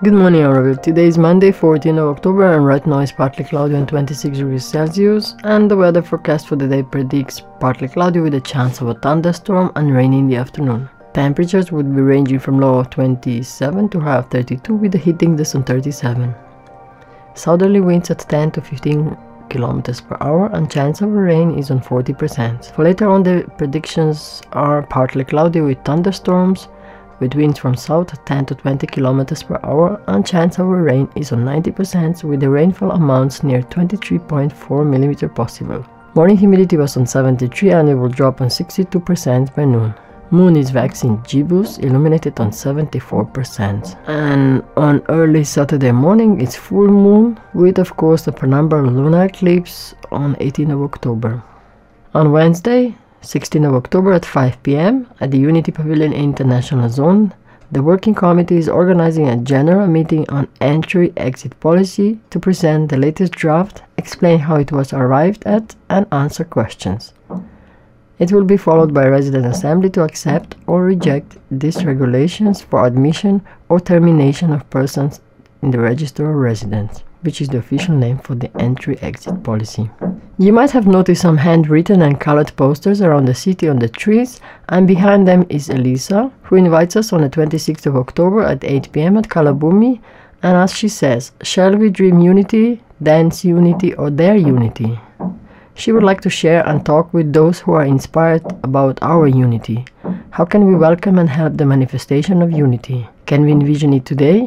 Good morning, everyone. Today is Monday, 14th of October, and right now it's partly cloudy and 26 degrees Celsius. And the weather forecast for the day predicts partly cloudy with a chance of a thunderstorm and rain in the afternoon. Temperatures would be ranging from low of 27 to high of 32, with the heat index on 37. Southerly winds at 10 to 15 kilometers per hour, and chance of rain is on 40%. For later on, the predictions are partly cloudy with thunderstorms, with winds from south at 10 to 20 kilometers per hour, and chance of rain is on 90%, with the rainfall amounts near 23.4 mm possible. Morning humidity was on 73 and it will drop on 62% by noon. Moon is waxing gibbous, illuminated on 74%. And on early Saturday morning it's full moon, with of course the penumbral lunar eclipse on 18th of October. On Wednesday, 16th of October at 5 p.m. at the Unity Pavilion International Zone, the Working Committee is organizing a general meeting on entry-exit policy to present the latest draft, explain how it was arrived at, and answer questions. It will be followed by a resident assembly to accept or reject these regulations for admission or termination of persons in the Register of Residents, which is the official name for the entry-exit policy. You might have noticed some handwritten and colored posters around the city on the trees, and behind them is Elisa, who invites us on the 26th of October at 8 p.m. at Kalabumi, and as she says, shall we dream unity, dance unity, or dare unity? She would like to share and talk with those who are inspired about our unity. How can we welcome and help the manifestation of unity? Can we envision it today?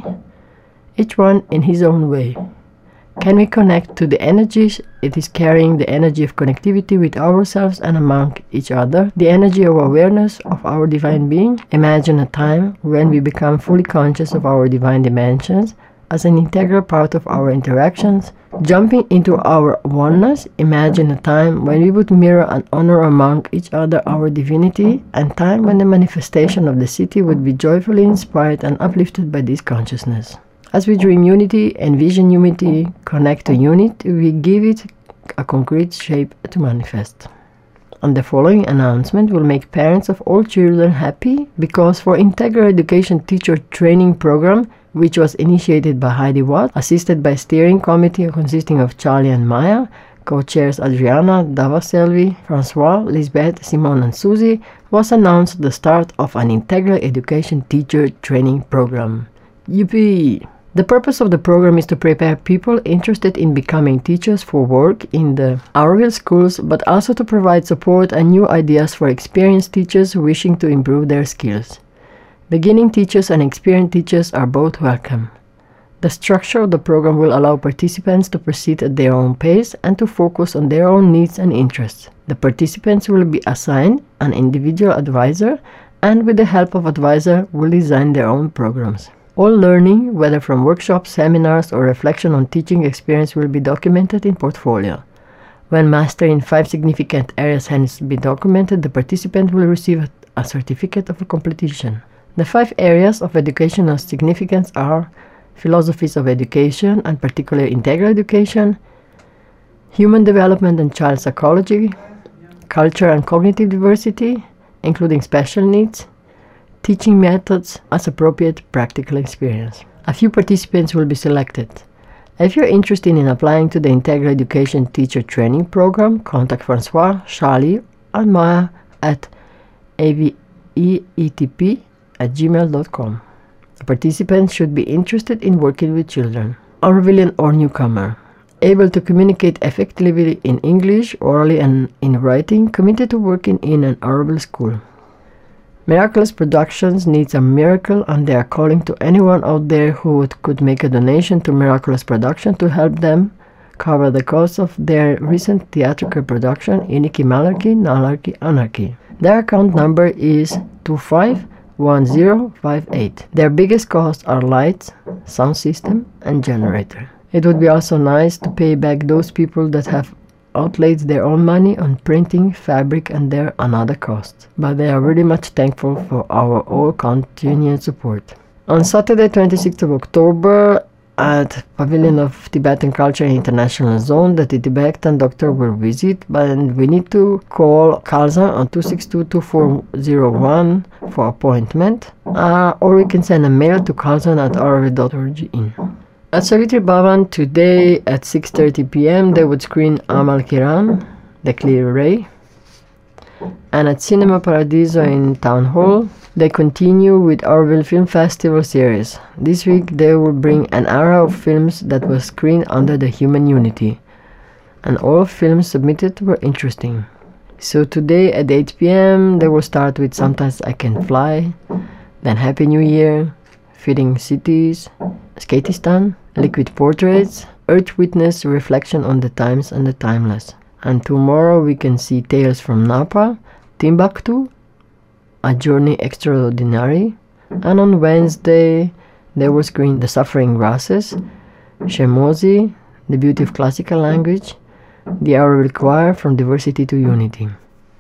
Each one in his own way. Can we connect to the energies it is carrying, the energy of connectivity with ourselves and among each other, the energy of awareness of our divine being? Imagine a time when we become fully conscious of our divine dimensions as an integral part of our interactions. Jumping into our oneness, imagine a time when we would mirror and honor among each other our divinity, and time when the manifestation of the city would be joyfully inspired and uplifted by this consciousness. As we dream unity, envision unity, connect to unity, we give it a concrete shape to manifest. And the following announcement will make parents of all children happy, because for Integral Education Teacher Training Program, which was initiated by Heidi Watt, assisted by a steering committee consisting of Charlie and Maya, co-chairs Adriana, Davaselvi, Francois, Lisbeth, Simone and Susie, was announced the start of an Integral Education Teacher Training Program. Yippee! The purpose of the program is to prepare people interested in becoming teachers for work in the Auroville schools, but also to provide support and new ideas for experienced teachers wishing to improve their skills. Beginning teachers and experienced teachers are both welcome. The structure of the program will allow participants to proceed at their own pace and to focus on their own needs and interests. The participants will be assigned an individual advisor, and with the help of advisor will design their own programs. All learning, whether from workshops, seminars, or reflection on teaching experience, will be documented in portfolio. When mastery in 5 significant areas has been documented, the participant will receive a certificate of completion. The 5 areas of educational significance are philosophies of education, and particularly integral education, human development and child psychology, culture and cognitive diversity, including special needs, teaching methods as appropriate practical experience. A few participants will be selected. If you're interested in applying to the Integral Education Teacher Training Program, contact Francois, Charlie, and Maya at aveetp@gmail.com. The participants should be interested in working with children, Aurovillian or newcomer, able to communicate effectively in English, orally and in writing, committed to working in an Auroville school. Miraculous Productions needs a miracle, and they are calling to anyone out there who could make a donation to Miraculous Production to help them cover the cost of their recent theatrical production, Iniki Malarkey, Nalarkey, Anarchy. Their account number is 251058. Their biggest costs are lights, sound system, and generator. It would be also nice to pay back those people that have outlaid their own money on printing, fabric, and their another costs, but they are very much thankful for our all continued support. On Saturday 26th of October at Pavilion of Tibetan Culture International Zone that the Tibetan doctor will visit, but we need to call Khalsa on 262-2401 for appointment, or we can send a mail to khalsan@auroville.org. At Savitri Bhavan today at 6:30 p.m. they would screen Amal Kiran, The Clear Ray, and at Cinema Paradiso in Town Hall they continue with Auroville Film Festival series. This week they will bring an array of films that were screened under the Human Unity, and all films submitted were interesting. So today at 8 p.m. they will start with Sometimes I Can Fly, then Happy New Year, Fitting Cities, Skatistan, Liquid Portraits, Earth Witness, Reflection on the Times and the Timeless. And tomorrow we can see Tales from Napa, Timbuktu, A Journey Extraordinary, and on Wednesday they will screen The Suffering Grasses, Shemozi, The Beauty of Classical Language, The Auroville Choir from Diversity to Unity.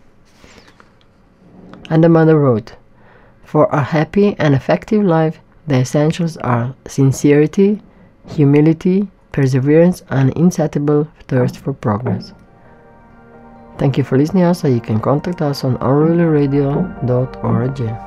And the mother wrote, "For a happy and effective life, the essentials are sincerity, humility, perseverance, and insatiable thirst for progress." Thank you for listening us. You can contact us on aurovilleradio.org.